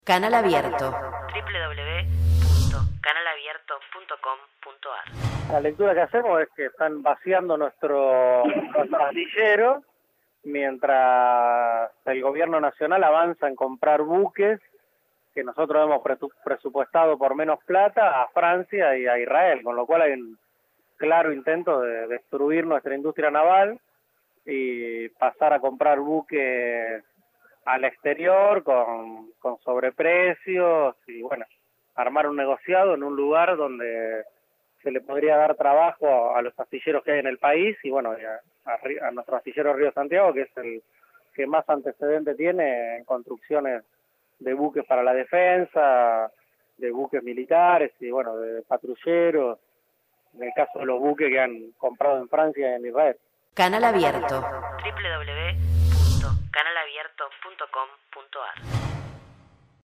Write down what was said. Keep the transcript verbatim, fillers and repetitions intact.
Canal Abierto. doble u doble u doble u punto canal abierto punto com punto a r. La lectura que hacemos es que están vaciando nuestro, nuestro astillero mientras el gobierno nacional avanza en comprar buques que nosotros hemos presupuestado por menos plata a Francia y a Israel, con lo cual hay un claro intento de destruir nuestra industria naval y pasar a comprar buques al exterior con, con sobreprecios y bueno, armar un negociado en un lugar donde se le podría dar trabajo a, a los astilleros que hay en el país y bueno, a, a, a nuestro astillero Río Santiago, que es el que más antecedente tiene en construcciones de buques para la defensa, de buques militares y bueno, de patrulleros, en el caso de los buques que han comprado en Francia y en Israel. Canal Abierto. doble u doble u doble u punto canal abierto punto com punto a r.